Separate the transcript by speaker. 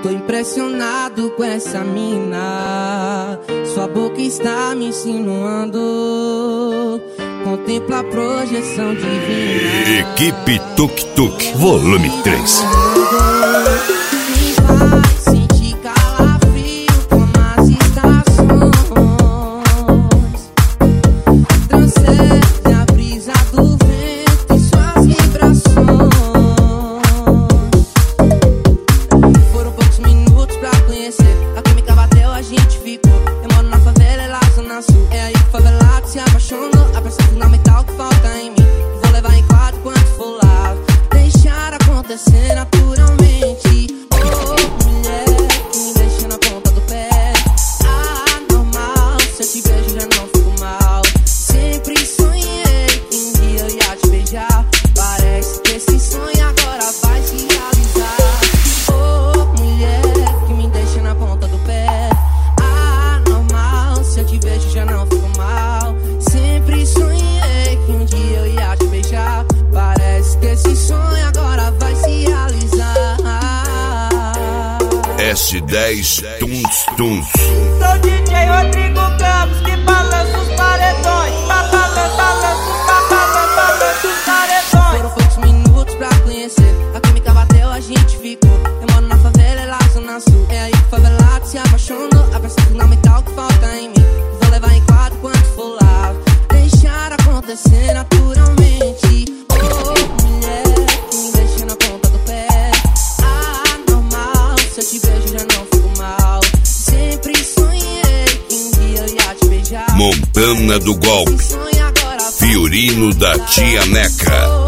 Speaker 1: Tô impressionado com essa mina, sua boca está me insinuando. Contempla a projeção divina.
Speaker 2: Equipe Tuk Tuk, volume 3. S10 Tuns Tuns.
Speaker 3: Sou DJ Rodrigo Campos que balança os paredões. Balança os paredões.
Speaker 1: Foram poucos minutos pra conhecer, a química bateu, a gente ficou. Eu moro na favela, lá zona sul. É aí que o favelado se apaixonou. A peça fundamental que falta em mim, vou levar em quadro quando for lá. Deixar acontecer naturalmente. Oh, mulher que me deixa na ponta do pé. Anormal, se eu te beijo já não fico mal. Sempre sonhei que um dia eu ia te beijar.
Speaker 2: Montana do Golpe, Fiorino da Tia Neca.